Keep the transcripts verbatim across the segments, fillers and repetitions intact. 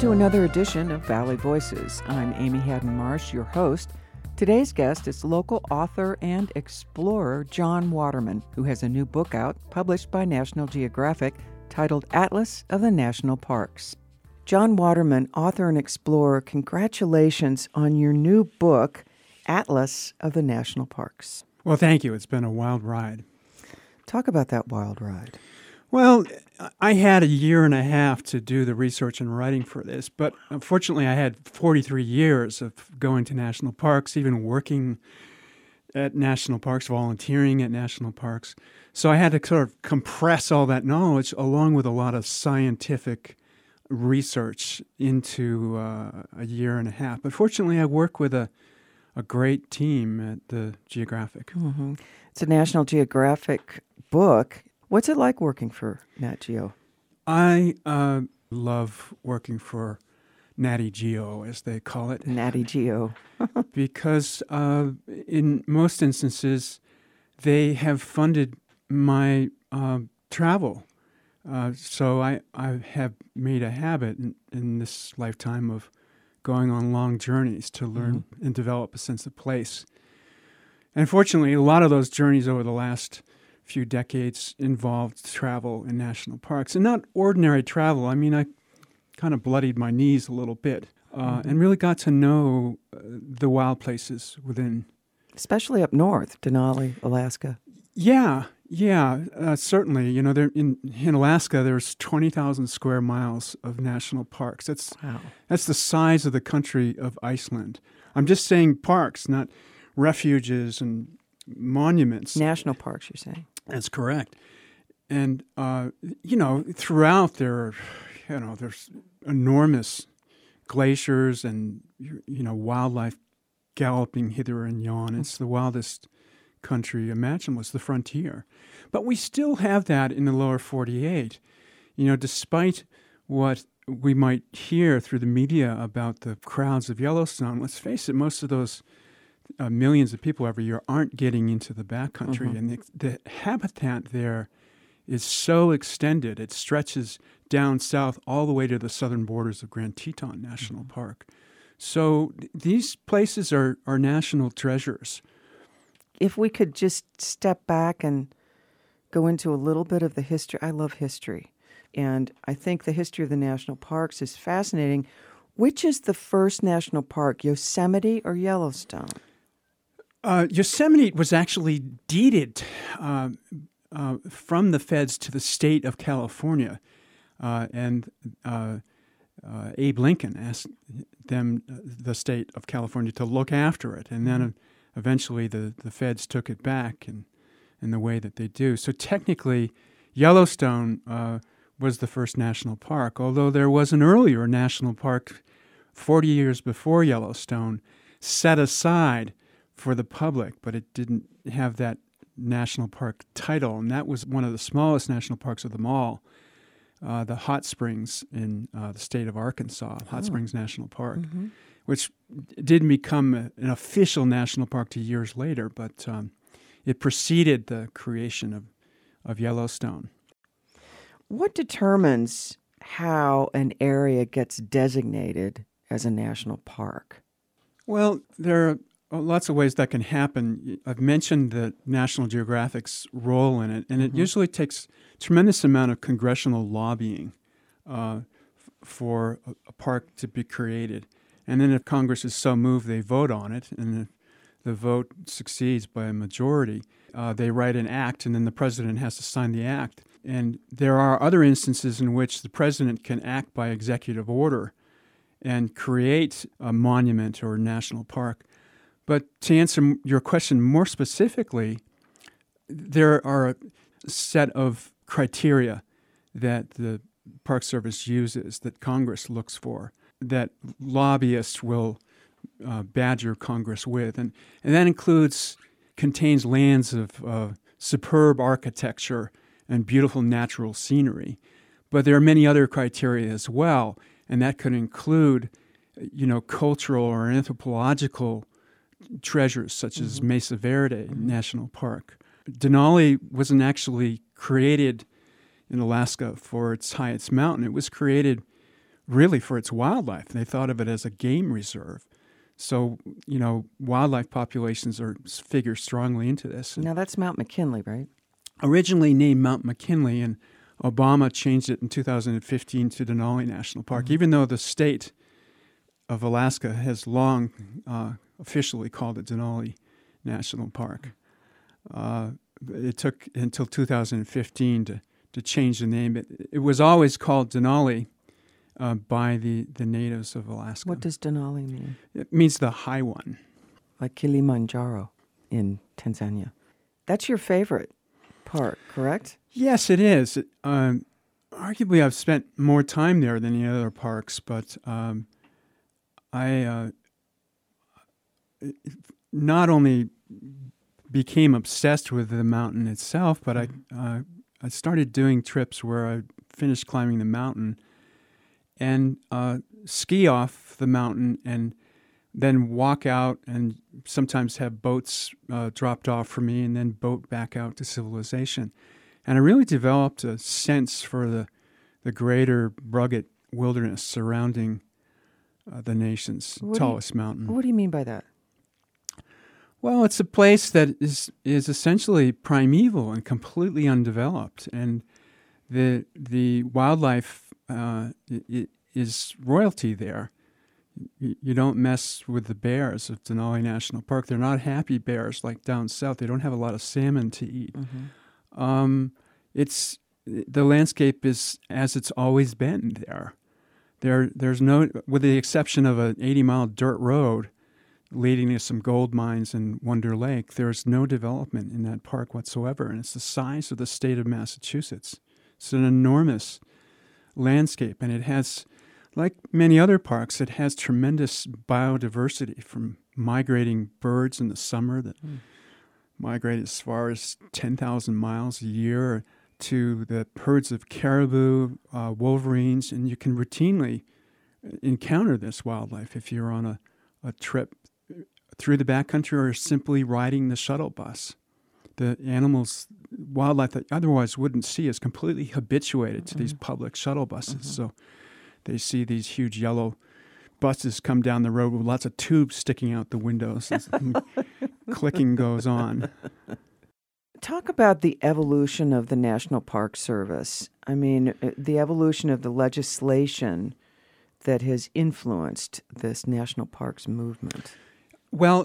to another edition of Valley Voices. I'm Amy Haddon Marsh, your host. Today's guest is local author and explorer John Waterman, who has a new book out published by National Geographic titled Atlas of the National Parks. John Waterman, author and explorer, congratulations on your new book, Atlas of the National Parks. Well, thank you. It's been a wild ride. Talk about that wild ride. Well, I had a year and a half to do the research and writing for this, but unfortunately I had forty-three years of going to national parks, even working at national parks, volunteering at national parks. So I had to sort of compress all that knowledge along with a lot of scientific research into uh, a year and a half. But fortunately, I work with a, a great team at the Geographic. Mm-hmm. It's a National Geographic book. What's it like working for Nat Geo? I uh, love working for Natty Geo, as they call it. Natty Geo. because uh, in most instances, they have funded my uh, travel. Uh, so I, I have made a habit in, in this lifetime of going on long journeys to learn mm-hmm. and develop a sense of place. And fortunately, a lot of those journeys over the last few decades involved travel in national parks. And not ordinary travel. I mean, I kind of bloodied my knees a little bit uh, mm-hmm. and really got to know uh, the wild places within. Especially up north, Denali, Alaska. Yeah, yeah, uh, certainly. You know, there in, in Alaska, there's twenty thousand square miles of national parks. That's, wow. That's the size of the country of Iceland. I'm just saying parks, not refuges and monuments. National parks, you're saying. That's correct. And, uh, you know, throughout there are, you know, there's enormous glaciers and, you know, wildlife galloping hither and yon. It's the wildest country imaginable. It's the frontier. But we still have that in the lower forty-eight. You know, despite what we might hear through the media about the crowds of Yellowstone, let's face it, most of those Uh, millions of people every year aren't getting into the backcountry. Mm-hmm. And the, the habitat there is so extended. It stretches down south all the way to the southern borders of Grand Teton National mm-hmm. Park. So th- these places are, are national treasures. If we could just step back and go into a little bit of the history. I love history. And I think the history of the national parks is fascinating. Which is the first national park, Yosemite or Yellowstone? Uh, Yosemite was actually deeded uh, uh, from the feds to the state of California, uh, and uh, uh, Abe Lincoln asked them, the state of California, to look after it, and then uh, eventually the, the feds took it back in, in the way that they do. So technically, Yellowstone uh, was the first national park, although there was an earlier national park forty years before Yellowstone set aside for the public, but it didn't have that national park title, and that was one of the smallest national parks of them all, uh, the Hot Springs in uh, the state of Arkansas, Hot oh. Springs National Park, mm-hmm. which didn't become a, an official national park till years later, but um, it preceded the creation of, of Yellowstone. What determines how an area gets designated as a national park? Well, there are lots of ways that can happen. I've mentioned the National Geographic's role in it, and it mm-hmm. usually takes a tremendous amount of congressional lobbying uh, f- for a, a park to be created. And then if Congress is so moved, they vote on it, and if the vote succeeds by a majority, uh, they write an act, and then the president has to sign the act. And there are other instances in which the president can act by executive order and create a monument or a national park. But to answer your question more specifically, there are a set of criteria that the Park Service uses, that Congress looks for, that lobbyists will uh, badger Congress with. And, and that includes, contains lands of uh, superb architecture and beautiful natural scenery. But there are many other criteria as well, and that could include, you know, cultural or anthropological treasures such mm-hmm. as Mesa Verde mm-hmm. National Park. Denali wasn't actually created in Alaska for its highest mountain. It was created really for its wildlife. They thought of it as a game reserve. So, you know, wildlife populations are figure strongly into this. Now, that's Mount McKinley, right? Originally named Mount McKinley, and Obama changed it in two thousand fifteen to Denali National Park, mm-hmm. even though the state of Alaska has long uh, officially called it Denali National Park. Uh, it took until two thousand fifteen to, to change the name. It, it was always called Denali uh, by the, the natives of Alaska. What does Denali mean? It means the high one. Like Kilimanjaro in Tanzania. That's your favorite park, correct? Yes, it is. It, um, arguably, I've spent more time there than the other parks, but um, I uh, not only became obsessed with the mountain itself, but I uh, I started doing trips where I finished climbing the mountain and uh, ski off the mountain and then walk out and sometimes have boats uh, dropped off for me and then boat back out to civilization. And I really developed a sense for the, the greater rugged wilderness surrounding uh, the nation's what tallest do you, mountain. What do you mean by that? Well, it's a place that is is essentially primeval and completely undeveloped, and the the wildlife uh, is royalty there. You don't mess with the bears of Denali National Park. They're not happy bears like down south. They don't have a lot of salmon to eat. Mm-hmm. Um, it's the landscape is as it's always been there. There, there's no, with the exception of an eighty mile dirt road leading to some gold mines in Wonder Lake, there's no development in that park whatsoever, and it's the size of the state of Massachusetts. It's an enormous landscape, and it has, like many other parks, it has tremendous biodiversity from migrating birds in the summer that mm. migrate as far as ten thousand miles a year to the herds of caribou, uh, wolverines, and you can routinely encounter this wildlife if you're on a, a trip through the backcountry or simply riding the shuttle bus. The animals, wildlife that otherwise wouldn't see is completely habituated to mm-hmm. these public shuttle buses. Mm-hmm. So they see these huge yellow buses come down the road with lots of tubes sticking out the windows. Clicking goes on. Talk about the evolution of the National Park Service. I mean, the evolution of the legislation that has influenced this national parks movement. Well,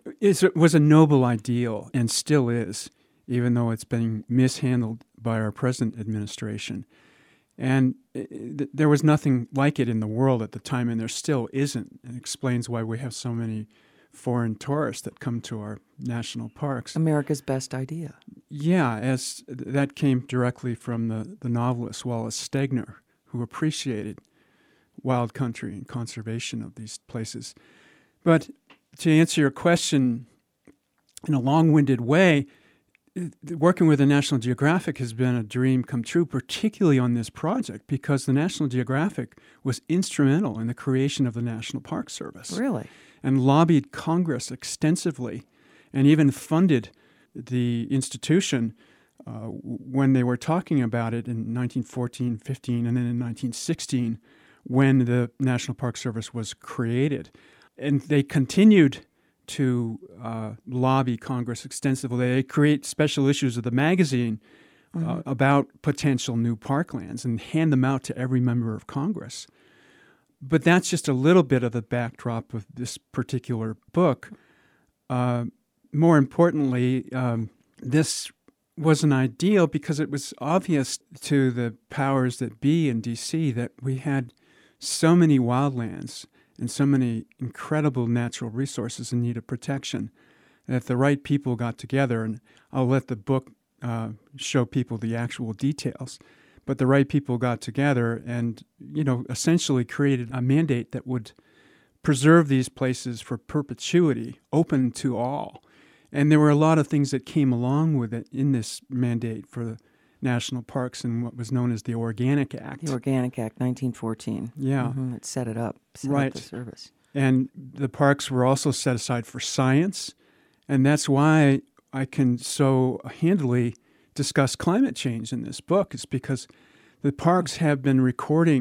it was a noble ideal and still is, even though it's been mishandled by our present administration. And it, there was nothing like it in the world at the time, and there still isn't. It explains why we have so many foreign tourists that come to our national parks. America's best idea. Yeah, as that came directly from the, the novelist Wallace Stegner, who appreciated wild country and conservation of these places. But to answer your question in a long-winded way, working with the National Geographic has been a dream come true, particularly on this project, because the National Geographic was instrumental in the creation of the National Park Service. Really? And lobbied Congress extensively and even funded the institution uh, when they were talking about it in nineteen fourteen, fifteen, and then in nineteen sixteen when the National Park Service was created. And they continued to uh, lobby Congress extensively. They create special issues of the magazine uh, mm-hmm. about potential new parklands and hand them out to every member of Congress. But that's just a little bit of the backdrop of this particular book. Uh, more importantly, um, this was an ideal because it was obvious to the powers that be in D C that we had so many wildlands and so many incredible natural resources in need of protection that if the right people got together, and I'll let the book uh, show people the actual details, but the right people got together and, you know, essentially created a mandate that would preserve these places for perpetuity, open to all. And there were a lot of things that came along with it in this mandate for the national parks and what was known as the Organic Act. The Organic Act, nineteen fourteen. Yeah. Mm-hmm. It set it up, set right. up the service. And the parks were also set aside for science, and that's why I can so handily discuss climate change in this book, is because the parks have been recording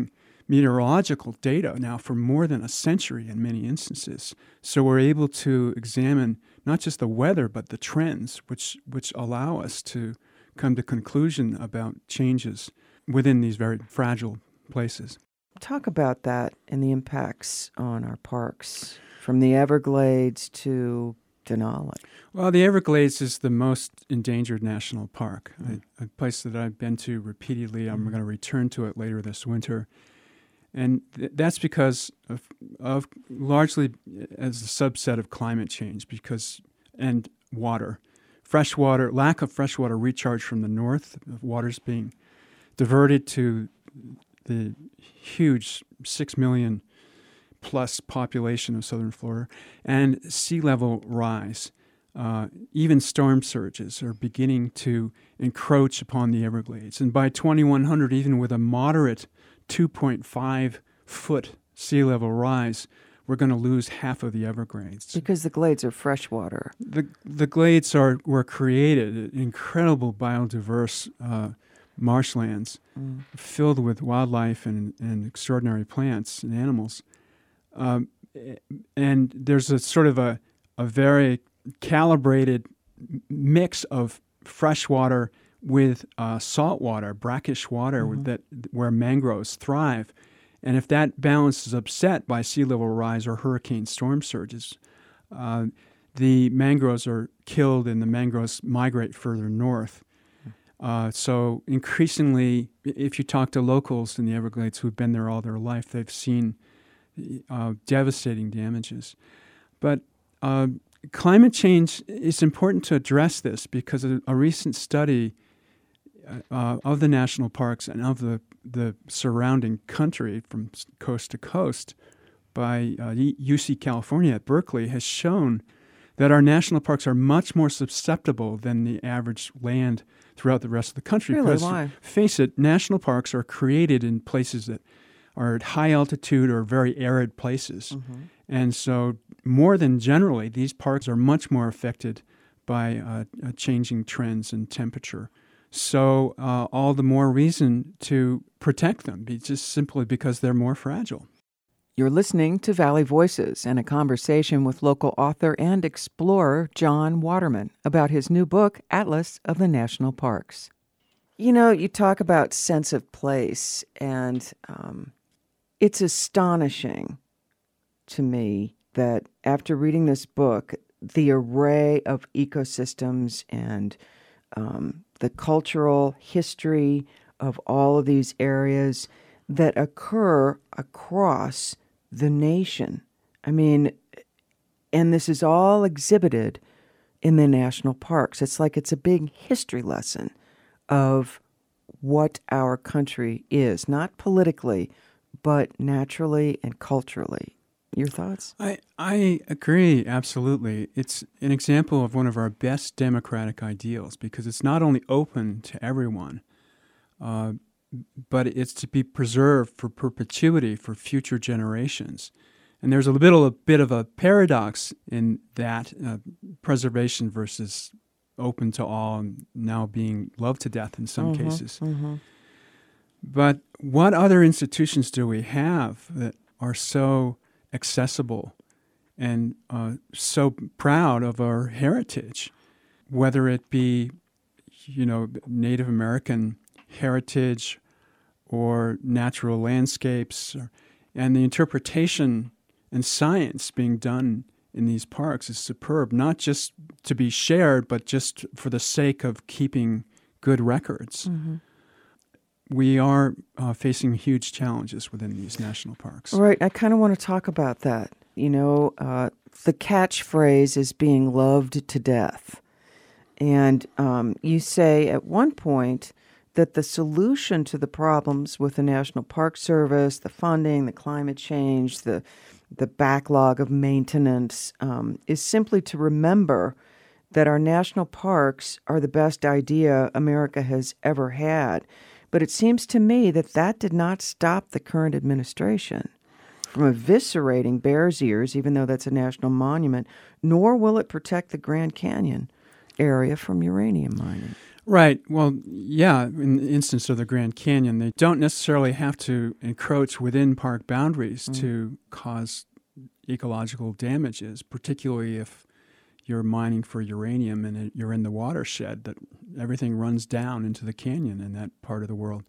meteorological data now for more than a century in many instances. So we're able to examine not just the weather, but the trends, which, which allow us to come to conclusion about changes within these very fragile places. Talk about that and the impacts on our parks, from the Everglades to Denali. Well, the Everglades is the most endangered national park, mm. a, a place that I've been to repeatedly. I'm mm. going to return to it later this winter. And th- that's because of, of largely as a subset of climate change because and water. Fresh water, lack of fresh water recharge from the north, water's being diverted to the huge six million plus population of southern Florida, and sea level rise. Uh, even storm surges are beginning to encroach upon the Everglades. And by twenty-one hundred, even with a moderate two point five foot sea level rise, we're going to lose half of the Everglades. Because the glades are freshwater. The the glades are were created, incredible biodiverse uh, marshlands mm. filled with wildlife and, and extraordinary plants and animals. Um, and there's a sort of a, a very calibrated mix of fresh water with uh, salt water, brackish water mm-hmm. that where mangroves thrive. And if that balance is upset by sea level rise or hurricane storm surges, uh, the mangroves are killed and the mangroves migrate further north. Uh, so increasingly, if you talk to locals in the Everglades who've been there all their life, they've seen uh, devastating damages. But uh, climate change, it's important to address this because a, a recent study uh, of the national parks and of the, the surrounding country from coast to coast by uh, U C California at Berkeley has shown that our national parks are much more susceptible than the average land throughout the rest of the country. Really? Because, why? Face it, national parks are created in places that are at high altitude or very arid places. Mm-hmm. And so more than generally, these parks are much more affected by uh, uh, changing trends in temperature. So uh, all the more reason to protect them, just simply because they're more fragile. You're listening to Valley Voices and a conversation with local author and explorer John Waterman about his new book, Atlas of the National Parks. You know, you talk about sense of place, and um, it's astonishing to me that after reading this book, the array of ecosystems and um, the cultural history of all of these areas that occur across the nation. I mean, and this is all exhibited in the national parks. It's like it's a big history lesson of what our country is, not politically, but naturally and culturally. Your thoughts? I, I agree, absolutely. It's an example of one of our best democratic ideals because it's not only open to everyone, uh, but it's to be preserved for perpetuity for future generations. And there's a little a bit of a paradox in that uh, preservation versus open to all and now being loved to death in some mm-hmm, cases. Mm-hmm. But what other institutions do we have that are so accessible and uh, so proud of our heritage, whether it be, you know, Native American heritage or natural landscapes, or, and the interpretation and science being done in these parks is superb, not just to be shared, but just for the sake of keeping good records. Mm-hmm. We are uh, facing huge challenges within these national parks. Right. I kind of want to talk about that. You know, uh, the catchphrase is being loved to death. And um, you say at one point that the solution to the problems with the National Park Service, the funding, the climate change, the the backlog of maintenance, um, is simply to remember that our national parks are the best idea America has ever had. But it seems to me that that did not stop the current administration from eviscerating Bears Ears, even though that's a national monument, nor will it protect the Grand Canyon area from uranium mining. Right. Well, yeah, in the instance of the Grand Canyon, they don't necessarily have to encroach within park boundaries mm. to cause ecological damages, particularly if you're mining for uranium and you're in the watershed, that everything runs down into the canyon in that part of the world.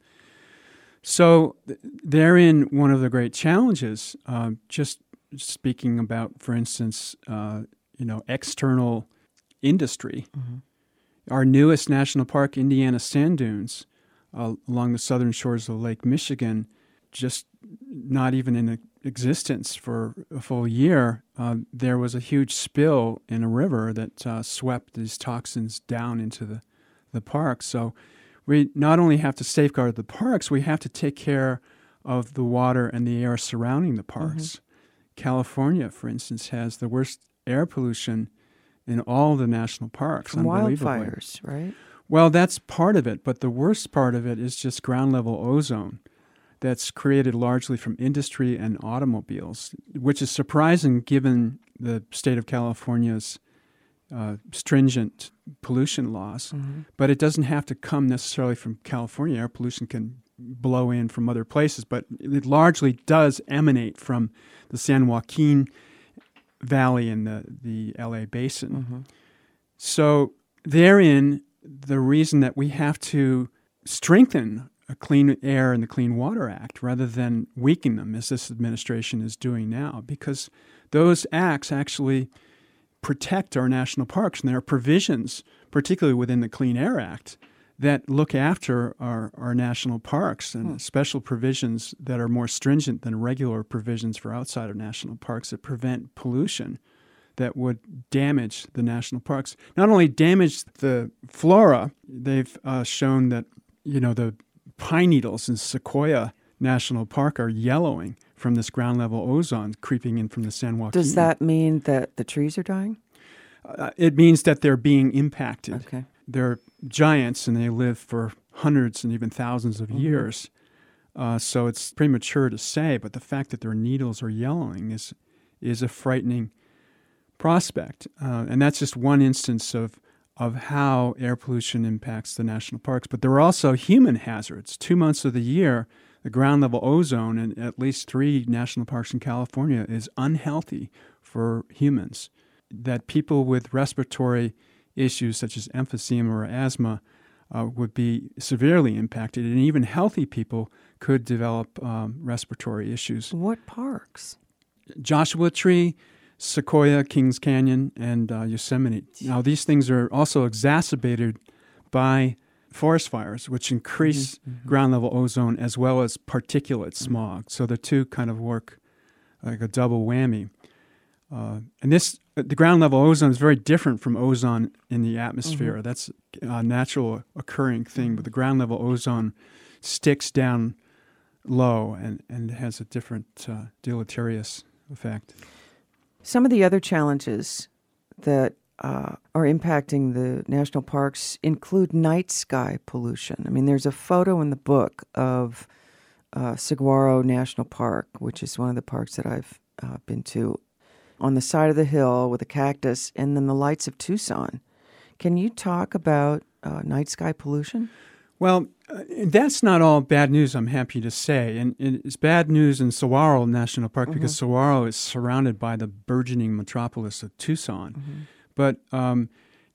So th- therein, one of the great challenges, uh, just speaking about, for instance, uh, you know, external industry. Mm-hmm. Our newest national park, Indiana Sand Dunes, uh, along the southern shores of Lake Michigan, just not even in existence for a full year, uh, there was a huge spill in a river that uh, swept these toxins down into the, the park. So we not only have to safeguard the parks, we have to take care of the water and the air surrounding the parks. Mm-hmm. California, for instance, has the worst air pollution in all the national parks. From wildfires, right? Well, that's part of it, but the worst part of it is just ground level ozone that's created largely from industry and automobiles, which is surprising given the state of California's uh, stringent pollution laws. Mm-hmm. But it doesn't have to come necessarily from California. Air pollution can blow in from other places, but it largely does emanate from the San Joaquin Valley and the, the L A basin. Mm-hmm. So therein, the reason that we have to strengthen a Clean Air and the Clean Water Act rather than weaken them, as this administration is doing now, because those acts actually protect our national parks, and there are provisions, particularly within the Clean Air Act, that look after our, our national parks, and hmm. special provisions that are more stringent than regular provisions for outside of national parks that prevent pollution that would damage the national parks. Not only damage the flora, they've uh, shown that, you know, the pine needles in Sequoia National Park are yellowing from this ground level ozone creeping in from the San Joaquin. Does that mean that the trees are dying? Uh, it means that they're being impacted. Okay. They're giants and they live for hundreds and even thousands of mm-hmm. years. Uh, so it's premature to say, but the fact that their needles are yellowing is is a frightening prospect. Uh, and that's just one instance of of how air pollution impacts the national parks. But there are also human hazards. Two months of the year, the ground level ozone in at least three national parks in California is unhealthy for humans. That people with respiratory issues such as emphysema or asthma uh, would be severely impacted, and even healthy people could develop um, respiratory issues. What parks? Joshua Tree, Sequoia, Kings Canyon, and uh, Yosemite. Now, these things are also exacerbated by forest fires, which increase mm-hmm, mm-hmm. ground level ozone as well as particulate smog. Mm-hmm. So the two kind of work like a double whammy. Uh, and this, the ground level ozone is very different from ozone in the atmosphere. Mm-hmm. That's a natural occurring thing, but the ground level ozone sticks down low and, and has a different uh, deleterious effect. Some of the other challenges that uh, are impacting the national parks include night sky pollution. I mean, there's a photo in the book of uh, Saguaro National Park, which is one of the parks that I've uh, been to, on the side of the hill with a cactus and then the lights of Tucson. Can you talk about uh, night sky pollution? Well, uh, that's not all bad news, I'm happy to say. And it's bad news in Saguaro National Park mm-hmm. because Saguaro is surrounded by the burgeoning metropolis of Tucson. Mm-hmm. But um,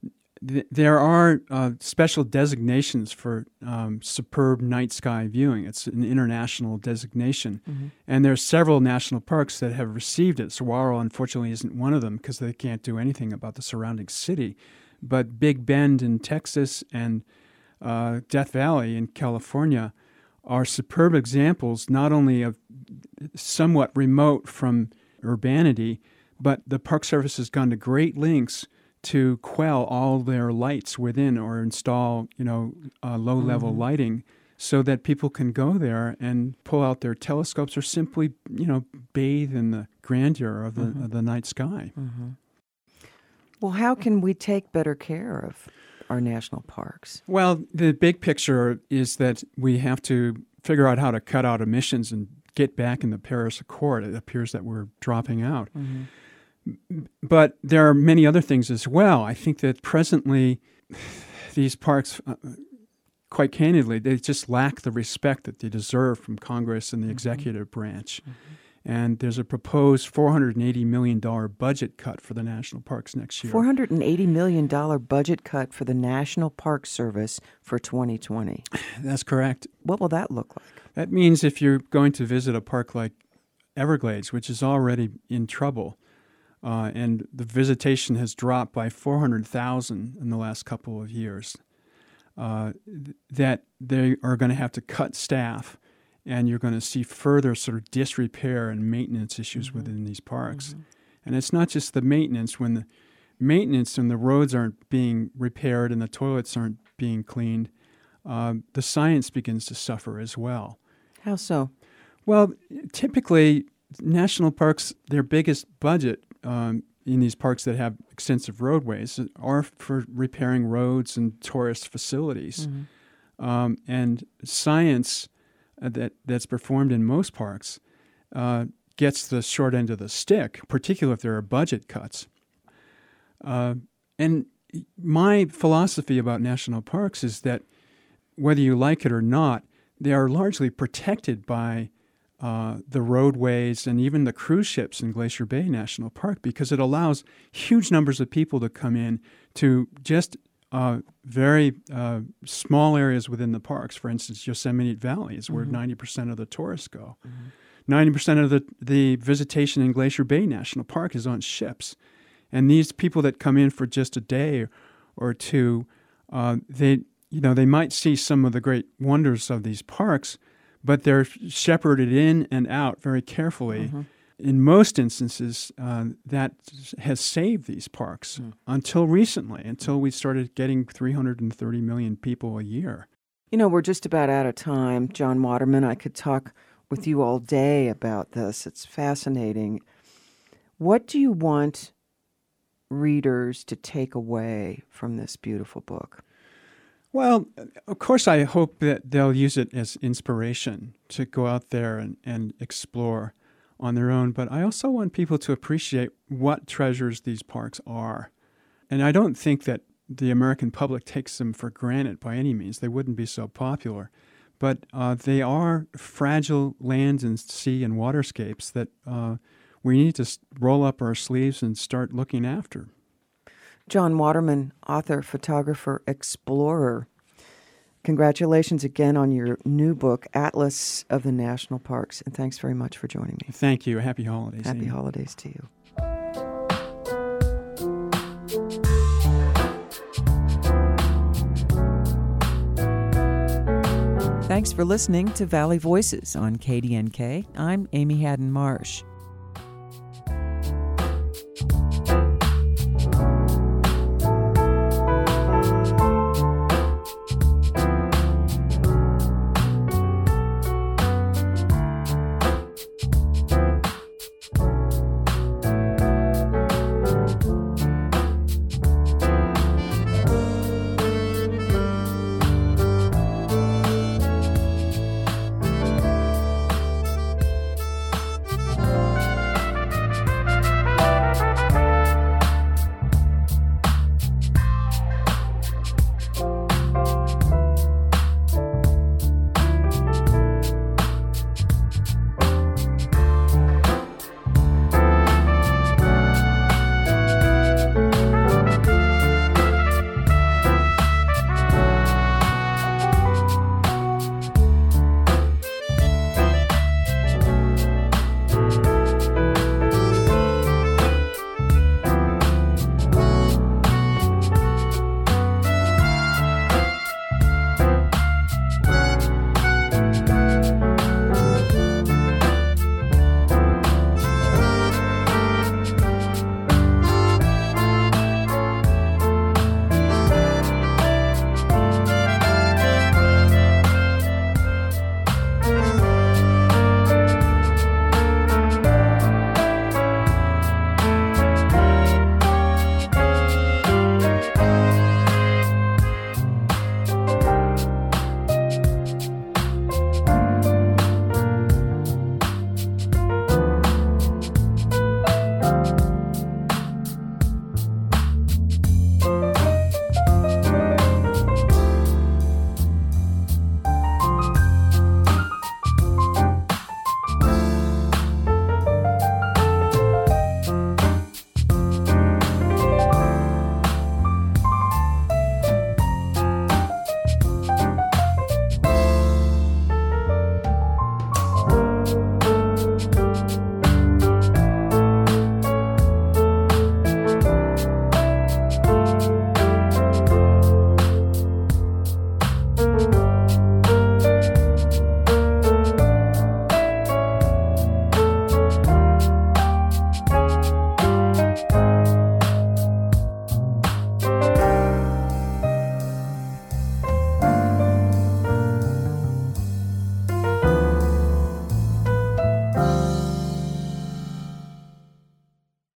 th- there are uh, special designations for um, superb night sky viewing. It's an international designation. Mm-hmm. And there are several national parks that have received it. Saguaro, unfortunately, isn't one of them because they can't do anything about the surrounding city. But Big Bend in Texas and Uh, Death Valley in California are superb examples not only of somewhat remote from urbanity, but the Park Service has gone to great lengths to quell all their lights within or install, you know, uh, low-level mm-hmm. lighting so that people can go there and pull out their telescopes or simply, you know, bathe in the grandeur of the, mm-hmm. of the night sky. Mm-hmm. Well, how can we take better care of our national parks? Well, the big picture is that we have to figure out how to cut out emissions and get back in the Paris Accord. It appears that we're dropping out. Mm-hmm. But there are many other things as well. I think that presently these parks, uh, quite candidly, they just lack the respect that they deserve from Congress and the mm-hmm. executive branch. Mm-hmm. And there's a proposed four hundred eighty million dollars budget cut for the national parks next year. four hundred eighty million dollars budget cut for the National Park Service for twenty twenty. That's correct. What will that look like? That means if you're going to visit a park like Everglades, which is already in trouble, uh, and the visitation has dropped by four hundred thousand in the last couple of years, uh, th- that they are going to have to cut staff. And you're going to see further sort of disrepair and maintenance issues mm-hmm. within these parks. Mm-hmm. And it's not just the maintenance. When the maintenance and the roads aren't being repaired and the toilets aren't being cleaned, uh, the science begins to suffer as well. How so? Well, typically, national parks, their biggest budget um, in these parks that have extensive roadways are for repairing roads and tourist facilities. Mm-hmm. Um, and science... that that's performed in most parks uh, gets the short end of the stick, particularly if there are budget cuts. Uh, and my philosophy about national parks is that whether you like it or not, they are largely protected by uh, the roadways and even the cruise ships in Glacier Bay National Park, because it allows huge numbers of people to come in to just Uh, very uh, small areas within the parks. For instance, Yosemite Valley is where mm-hmm. ninety percent of the tourists go. Mm-hmm. ninety percent of the, the visitation in Glacier Bay National Park is on ships. And these people that come in for just a day or two, uh, they you know they might see some of the great wonders of these parks, but they're shepherded in and out very carefully. Mm-hmm. In most instances, uh, that has saved these parks mm. until recently, until we started getting three hundred thirty million people a year. You know, we're just about out of time. John Waterman, I could talk with you all day about this. It's fascinating. What do you want readers to take away from this beautiful book? Well, of course, I hope that they'll use it as inspiration to go out there and, and explore on their own, but I also want people to appreciate what treasures these parks are. And I don't think that the American public takes them for granted by any means. They wouldn't be so popular. But uh, they are fragile lands and sea and waterscapes that uh, we need to roll up our sleeves and start looking after. John Waterman, author, photographer, explorer. Congratulations again on your new book, Atlas of the National Parks, and thanks very much for joining me. Thank you. Happy holidays. Happy Amy. holidays to you. Thanks for listening to Valley Voices on K D N K. I'm Amy Haddon Marsh.